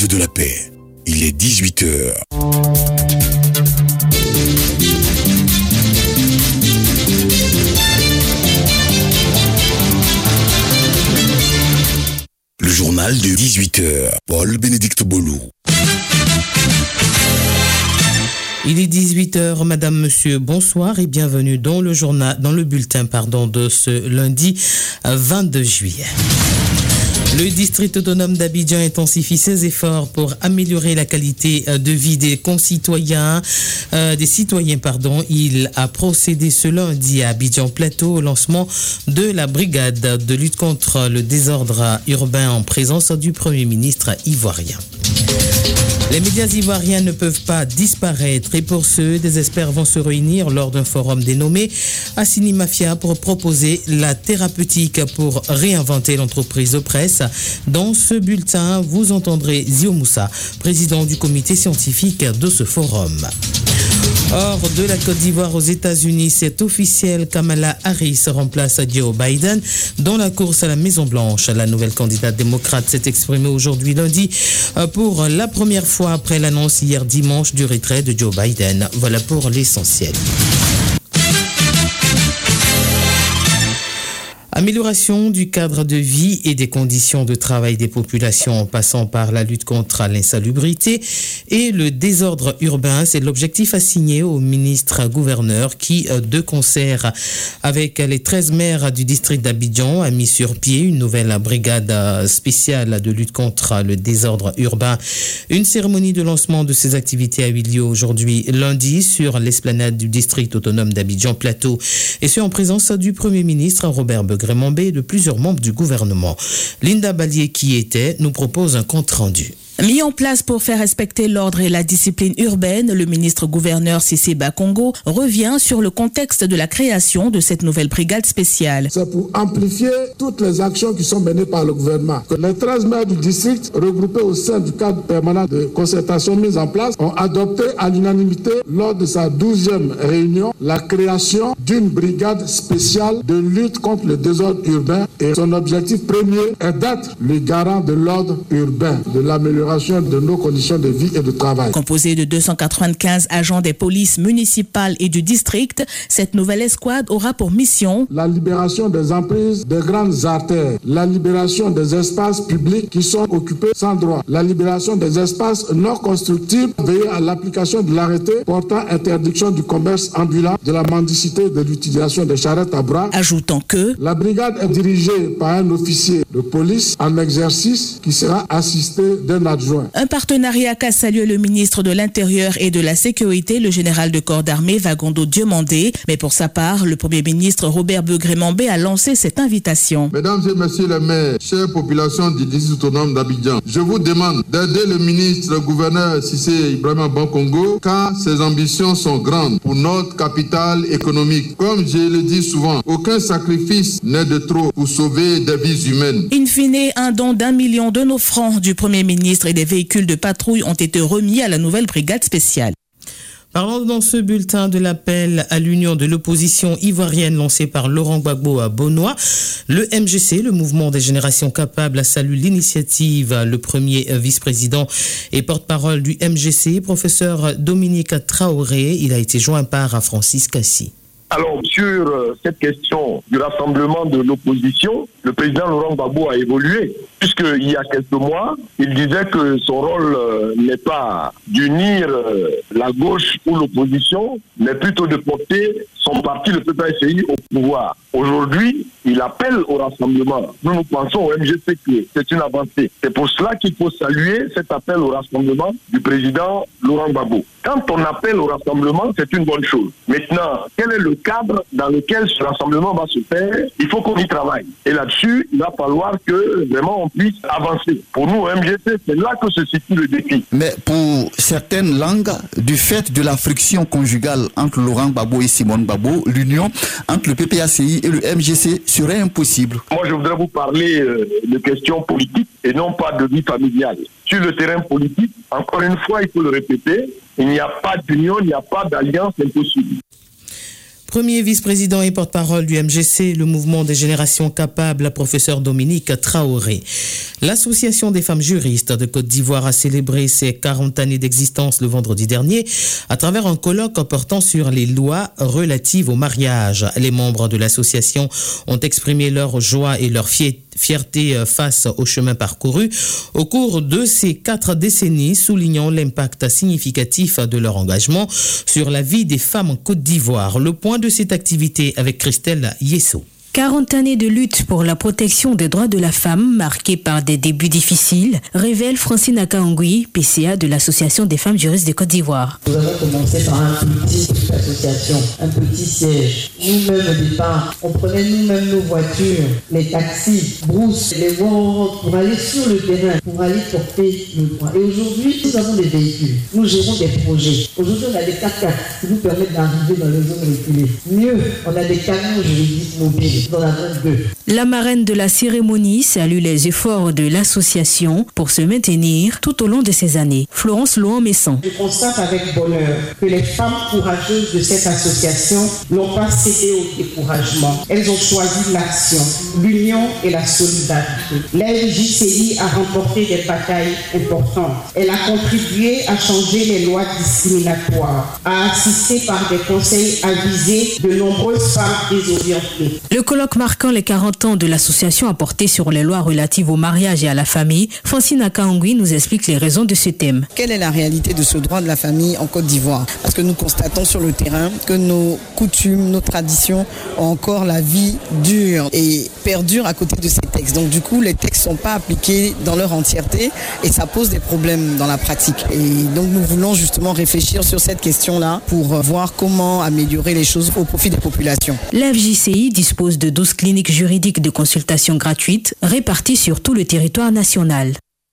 Rive de la Paix. Il est 18h. Le journal de 18h. Paul-Bénédicte Bolou. Il est 18h, madame, monsieur, bonsoir et bienvenue dans le journal, dans le bulletin, de ce lundi 22 juillet. Le district autonome d'Abidjan intensifie ses efforts pour améliorer la qualité de vie des citoyens. Il a procédé ce lundi à Abidjan Plateau au lancement de la brigade de lutte contre le désordre urbain en présence du Premier ministre ivoirien. Les médias ivoiriens ne peuvent pas disparaître et pour ce, des experts vont se réunir lors d'un forum dénommé Assini Mafia pour proposer la thérapeutique pour réinventer l'entreprise de presse. Dans ce bulletin, vous entendrez Zio Moussa, président du comité scientifique de ce forum. Hors de la Côte d'Ivoire aux États-Unis, c'est officiel, Kamala Harris remplace Joe Biden dans la course à la Maison-Blanche. La nouvelle candidate démocrate s'est exprimée aujourd'hui lundi pour la première fois après l'annonce hier dimanche du retrait de Joe Biden. Voilà pour l'essentiel. Amélioration du cadre de vie et des conditions de travail des populations en passant par la lutte contre l'insalubrité et le désordre urbain, c'est l'objectif assigné au ministre-gouverneur qui, de concert avec les 13 maires du district d'Abidjan, a mis sur pied une nouvelle brigade spéciale de lutte contre le désordre urbain. Une cérémonie de lancement de ces activités a eu lieu aujourd'hui lundi sur l'esplanade du district autonome d'Abidjan Plateau et ce en présence du Premier ministre Robert Begremambé et de plusieurs membres du gouvernement. Linda Balier qui était nous propose un compte rendu. Mis en place pour faire respecter l'ordre et la discipline urbaine, le ministre-gouverneur Cissé Bakongo revient sur le contexte de la création de cette nouvelle brigade spéciale. C'est pour amplifier toutes les actions qui sont menées par le gouvernement. Que les 13 maires du district, regroupés au sein du cadre permanent de concertation mis en place, ont adopté à l'unanimité lors de sa 12e réunion la création d'une brigade spéciale de lutte contre le désordre urbain et son objectif premier est d'être le garant de l'ordre urbain, de l'amélioration de nos conditions de vie et de travail. Composée de 295 agents des polices municipales et du district, cette nouvelle escouade aura pour mission la libération des emprises des grandes artères, la libération des espaces publics qui sont occupés sans droit, la libération des espaces non constructibles, veiller à l'application de l'arrêté portant interdiction du commerce ambulant, de la mendicité, de l'utilisation des charrettes à bras. Ajoutant que la brigade est dirigée par un officier de police en exercice qui sera assisté d'un adjoint. Un partenariat qu'a salué le ministre de l'Intérieur et de la Sécurité, le général de corps d'armée Vagondo Diomandé. Mais pour sa part, le Premier ministre Robert Begremambé a lancé cette invitation. Mesdames et messieurs les maires, chère population du district autonome d'Abidjan, je vous demande d'aider le ministre-gouverneur Cissé Ibrahima Bakongo car ses ambitions sont grandes pour notre capitale économique. Comme je le dis souvent, aucun sacrifice n'est de trop pour sauver des vies humaines. In fine, un don d'1 million de nos francs du Premier ministre et des véhicules de patrouille ont été remis à la nouvelle brigade spéciale. Parlons dans ce bulletin de l'appel à l'union de l'opposition ivoirienne lancé par Laurent Gbagbo à Bonois. Le MGC, le mouvement des générations capables, a salué l'initiative. Le premier vice-président et porte-parole du MGC, professeur Dominique Traoré, il a été joint par Francis Kassi. Alors, sur cette question du rassemblement de l'opposition, le président Laurent Gbagbo a évolué, puisqu'il y a quelques mois, il disait que son rôle n'est pas d'unir la gauche ou l'opposition, mais plutôt de porter son parti, le PPACI, au pouvoir. Aujourd'hui, il appelle au rassemblement. Nous pensons au MGC que c'est une avancée. C'est pour cela qu'il faut saluer cet appel au rassemblement du président Laurent Gbagbo. Quand on appelle au rassemblement, c'est une bonne chose. Maintenant, quel est le cadre dans lequel ce rassemblement va se faire? Il faut qu'on y travaille. Et là-dessus, il va falloir que vraiment on puisse avancer. Pour nous, au MGC, c'est là que se situe le défi. Mais pour certaines langues, du fait de la friction conjugale entre Laurent Gbagbo et Simone Gbagbo, l'union entre le PPACI et le MGC serait impossible. Moi, je voudrais vous parler de questions politiques et non pas de vie familiale. Sur le terrain politique, encore une fois, il faut le répéter, il n'y a pas d'union, il n'y a pas d'alliance impossible. premier vice-président et porte-parole du MGC, le mouvement des générations capables, professeur Dominique Traoré. L'Association des femmes juristes de Côte d'Ivoire a célébré ses 40 années d'existence le vendredi dernier à travers un colloque portant sur les lois relatives au mariage. Les membres de l'association ont exprimé leur joie et leur fierté face au chemin parcouru au cours de ces 4 décennies, soulignant l'impact significatif de leur engagement sur la vie des femmes en Côte d'Ivoire. Le point de cette activité avec Christelle Yesso. 40 années de lutte pour la protection des droits de la femme, marquées par des débuts difficiles, révèle Francine Akaongui, PCA de l'Association des femmes juristes de Côte d'Ivoire. Nous avons commencé par un petit association, un petit siège. Nous-mêmes au départ, on prenait nous-mêmes nos voitures, les taxis, brousse, les voies pour aller sur le terrain, pour aller porter le droit. Et aujourd'hui, nous avons des véhicules, nous gérons des projets. Aujourd'hui, on a des 4x4 qui nous permettent d'arriver dans les zones reculées. Mieux, on a des camions juridiques mobiles. La marraine de la cérémonie salue les efforts de l'association pour se maintenir tout au long de ces années. Florence Louan-Messon. Je constate avec bonheur que les femmes courageuses de cette association n'ont pas cédé au découragement. Elles ont choisi l'action, l'union et la solidarité. L'LJCI a remporté des batailles importantes. Elle a contribué à changer les lois discriminatoires, a assisté par des conseils avisés de nombreuses femmes désorientées. Le colloque marquant les 40 ans de l'association a porté sur les lois relatives au mariage et à la famille. Francine Akaongui nous explique les raisons de ce thème. Quelle est la réalité de ce droit de la famille en Côte d'Ivoire? Parce que nous constatons sur le terrain que nos coutumes, nos traditions ont encore la vie dure et perdurent à côté de ces textes. Donc du coup, les textes ne sont pas appliqués dans leur entièreté et ça pose des problèmes dans la pratique. Et donc nous voulons justement réfléchir sur cette question-là pour voir comment améliorer les choses au profit des populations. L'FJCI dispose de 12 cliniques juridiques de consultation gratuites réparties sur tout le territoire national.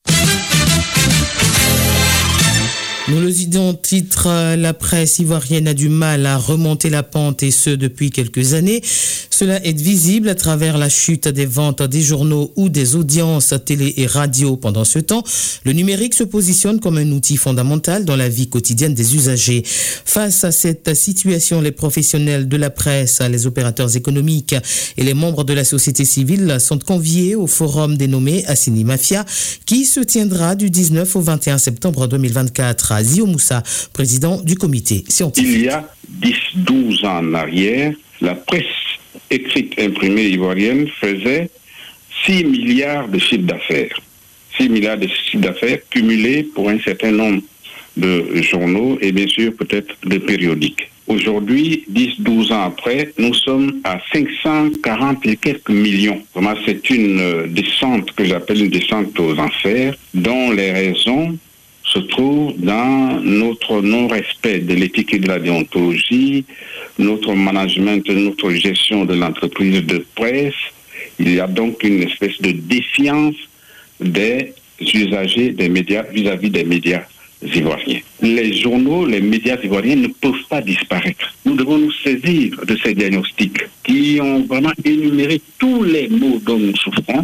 Nous le disons, titre, la presse ivoirienne a du mal à remonter la pente et ce depuis quelques années. Cela est visible à travers la chute des ventes des journaux ou des audiences télé et radio. Pendant ce temps, le numérique se positionne comme un outil fondamental dans la vie quotidienne des usagers. Face à cette situation, les professionnels de la presse, les opérateurs économiques et les membres de la société civile sont conviés au forum dénommé Assini Mafia qui se tiendra du 19 au 21 septembre 2024. Zio Moussa, président du comité scientifique. Il y a 10-12 ans en arrière, la presse écrite imprimée ivoirienne faisait 6 milliards de chiffres d'affaires. 6 milliards de chiffres d'affaires cumulés pour un certain nombre de journaux et bien sûr peut-être de périodiques. Aujourd'hui, 10-12 ans après, nous sommes à 540 et quelques millions. Vraiment, c'est une descente que j'appelle une descente aux enfers, dont les raisons se trouve dans notre non-respect de l'éthique et de la déontologie, notre management, notre gestion de l'entreprise de presse. Il y a donc une espèce de défiance des usagers des médias vis-à-vis des médias ivoiriens. Les journaux, les médias ivoiriens ne peuvent pas disparaître. Nous devons nous saisir de ces diagnostics qui ont vraiment énuméré tous les maux dont nous souffrons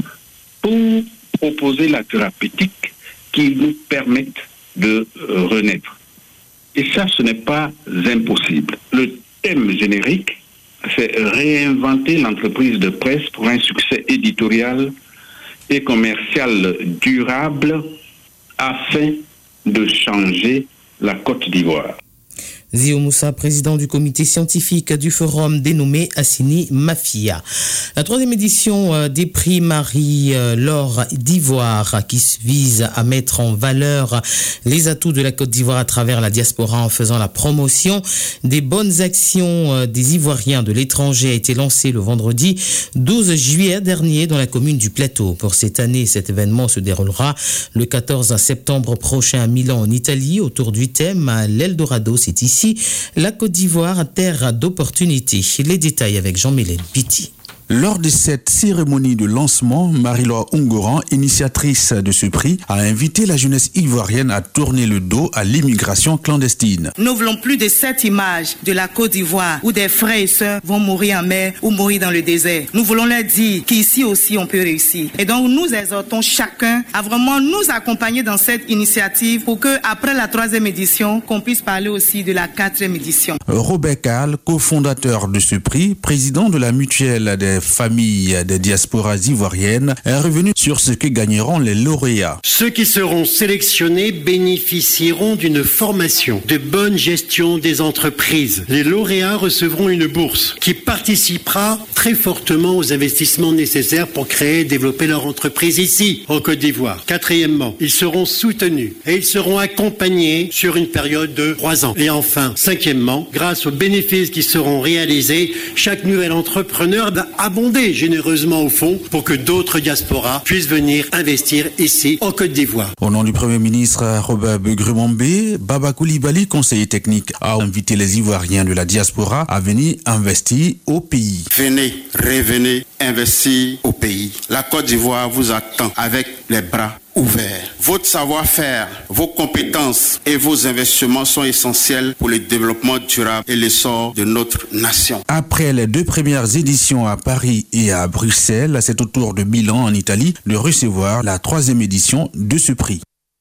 pour proposer la thérapeutique qui nous permettent de renaître. Et ça, ce n'est pas impossible. Le thème générique, c'est réinventer l'entreprise de presse pour un succès éditorial et commercial durable afin de changer la Côte d'Ivoire. Zio Moussa, président du comité scientifique du forum dénommé Assini Mafia. La 3e édition des prix Marie-Laure d'Ivoire qui vise à mettre en valeur les atouts de la Côte d'Ivoire à travers la diaspora en faisant la promotion des bonnes actions des Ivoiriens de l'étranger a été lancée le vendredi 12 juillet dernier dans la commune du Plateau. Pour cette année, cet événement se déroulera le 14 septembre prochain à Milan en Italie autour du thème l'Eldorado, c'est ici la Côte d'Ivoire, terre d'opportunités. Les détails avec Jean-Mélène Piti. Lors de cette cérémonie de lancement, Marie-Laure Ungoran, initiatrice de ce prix, a invité la jeunesse ivoirienne à tourner le dos à l'immigration clandestine. Nous ne voulons plus de cette image de la Côte d'Ivoire où des frères et sœurs vont mourir en mer ou mourir dans le désert. Nous voulons leur dire qu'ici aussi on peut réussir. Et donc nous exhortons chacun à vraiment nous accompagner dans cette initiative pour que après la 3e édition, qu'on puisse parler aussi de la 4e édition. Robert Kahl, cofondateur de ce prix, président de la mutuelle des familles des diasporas ivoiriennes, est revenu sur ce que gagneront les lauréats. Ceux qui seront sélectionnés bénéficieront d'une formation de bonne gestion des entreprises. Les lauréats recevront une bourse qui participera très fortement aux investissements nécessaires pour créer et développer leur entreprise ici, en Côte d'Ivoire. 4e, ils seront soutenus et ils seront accompagnés sur une période de 3 ans. Et enfin, 5e, grâce aux bénéfices qui seront réalisés, chaque nouvel entrepreneur va abonder généreusement au fonds pour que d'autres diasporas puissent venir investir ici, en Côte d'Ivoire. Au nom du Premier ministre Robert Begremambé, Baba Coulibaly, conseiller technique, a invité les Ivoiriens de la diaspora à venir investir au pays. Venez, revenez, investir au pays. La Côte d'Ivoire vous attend avec les bras ouverts. Votre savoir-faire, vos compétences et vos investissements sont essentiels pour le développement durable et l'essor de notre nation. Après les 2 premières éditions à Paris et à Bruxelles, c'est au tour de Milan en Italie de recevoir la 3e édition de ce prix.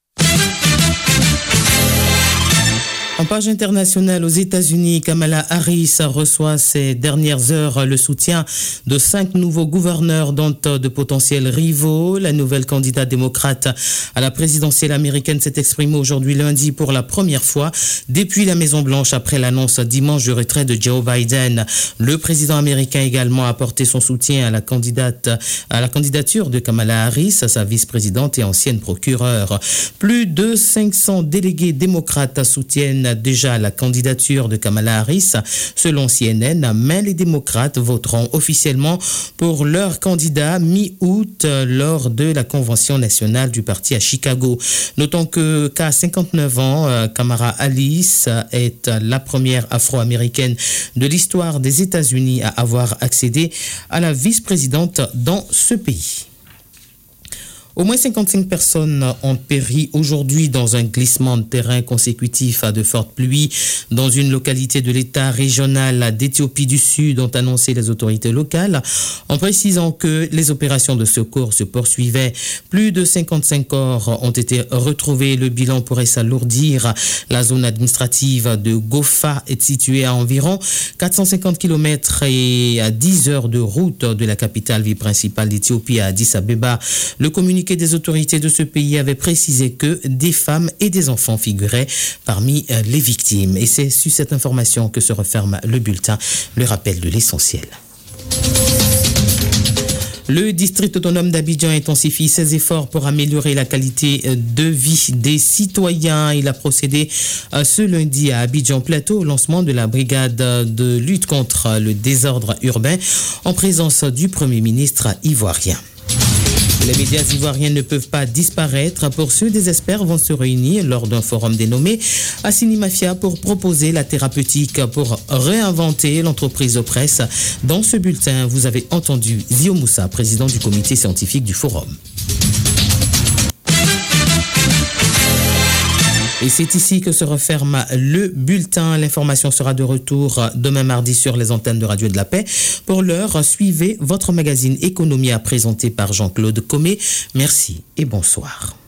En page internationale, aux États-Unis, Kamala Harris reçoit ces dernières heures le soutien de 5 nouveaux gouverneurs, dont de potentiels rivaux. La nouvelle candidate démocrate à la présidentielle américaine s'est exprimée aujourd'hui lundi pour la première fois depuis la Maison-Blanche après l'annonce dimanche du retrait de Joe Biden. Le président américain également a apporté son soutien à la candidature de Kamala Harris, sa vice-présidente et ancienne procureure. Plus de 500 délégués démocrates soutiennent déjà la candidature de Kamala Harris, selon CNN, mais les démocrates voteront officiellement pour leur candidat mi-août lors de la convention nationale du parti à Chicago. Notons qu'à 59 ans, Kamala Harris est la première afro-américaine de l'histoire des États-Unis à avoir accédé à la vice-présidente dans ce pays. Au moins 55 personnes ont péri aujourd'hui dans un glissement de terrain consécutif à de fortes pluies dans une localité de l'État régional d'Éthiopie du Sud, ont annoncé les autorités locales, en précisant que les opérations de secours se poursuivaient. Plus de 55 corps ont été retrouvés. Le bilan pourrait s'alourdir. La zone administrative de Gofa est située à environ 450 km et à 10 heures de route de la capitale ville principale d'Éthiopie à Addis Abeba. Le communiqué des autorités de ce pays avait précisé que des femmes et des enfants figuraient parmi les victimes. Et c'est sur cette information que se referme le bulletin, le rappel de l'essentiel. Le district autonome d'Abidjan intensifie ses efforts pour améliorer la qualité de vie des citoyens. Il a procédé ce lundi à Abidjan Plateau au lancement de la brigade de lutte contre le désordre urbain en présence du Premier ministre ivoirien. Les médias ivoiriens ne peuvent pas disparaître. Pour ceux des experts vont se réunir lors d'un forum dénommé Assini Mafia pour proposer la thérapeutique pour réinventer l'entreprise de presse. Dans ce bulletin, vous avez entendu Zio Moussa, président du comité scientifique du forum. Et c'est ici que se referme le bulletin. L'information sera de retour demain mardi sur les antennes de Radio de la Paix. Pour l'heure, suivez votre magazine Économie à présenter par Jean-Claude Comé. Merci et bonsoir.